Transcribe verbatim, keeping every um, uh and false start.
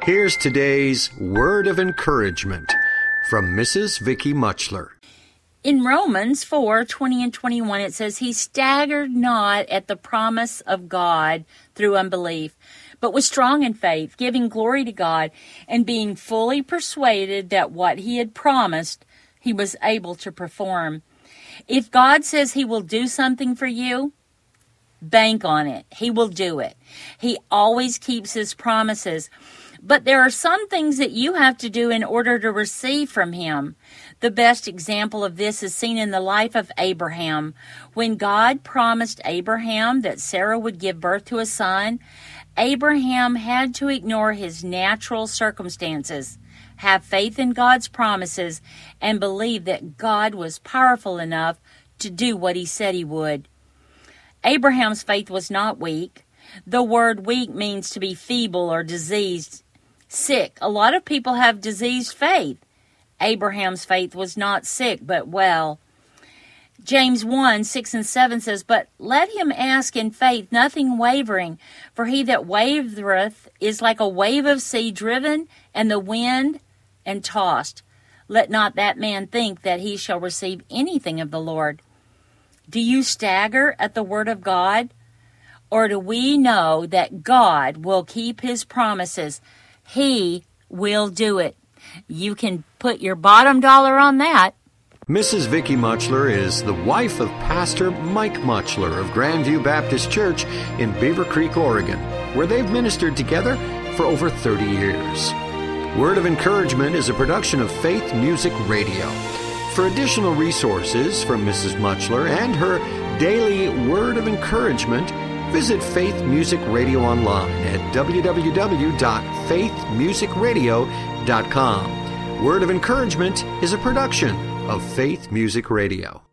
Here's today's word of encouragement from Missus Vicky Muchler. In Romans four, twenty and twenty-one, it says, He staggered not at the promise of God through unbelief, but was strong in faith, giving glory to God, and being fully persuaded that what He had promised, He was able to perform. If God says He will do something for you, bank on it. He will do it. He always keeps His promises. But there are some things that you have to do in order to receive from Him. The best example of this is seen in the life of Abraham. When God promised Abraham that Sarah would give birth to a son, Abraham had to ignore his natural circumstances, have faith in God's promises, and believe that God was powerful enough to do what He said He would. Abraham's faith was not weak. The word weak means to be feeble or diseased, sick. A lot of people have diseased faith. Abraham's faith was not sick, but well. James one, six and seven says, But let him ask in faith, nothing wavering. For he that wavereth is like a wave of sea driven and the wind and tossed. Let not that man think that he shall receive anything of the Lord. Do you stagger at the word of God? Or do we know that God will keep His promises? He will do it. You can put your bottom dollar on that. Missus Vicky Muchler is the wife of Pastor Mike Muchler of Grandview Baptist Church in Beaver Creek, Oregon, where they've ministered together for over thirty years. Word of Encouragement is a production of Faith Music Radio. For additional resources from Missus Muchler and her daily Word of Encouragement, visit Faith Music Radio online at w w w dot faith music radio dot com. Word of Encouragement is a production of Faith Music Radio.